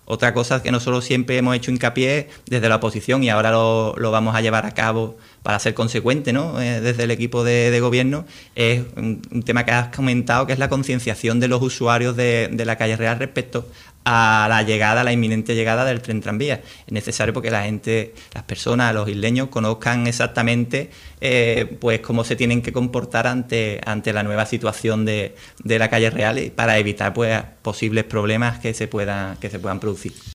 Otra cosa que nosotros siempre hemos hecho hincapié desde la oposición y ahora lo vamos a llevar a cabo para ser consecuente, ¿no? Desde el equipo de gobierno, es un tema que has comentado, que es la concienciación de los usuarios de la calle Real respecto a la inminente llegada del tren tranvía. Es necesario porque la gente, las personas, los isleños conozcan exactamente pues cómo se tienen que comportar ante la nueva situación de la calle Real, y para evitar pues posibles problemas que se puedan producir.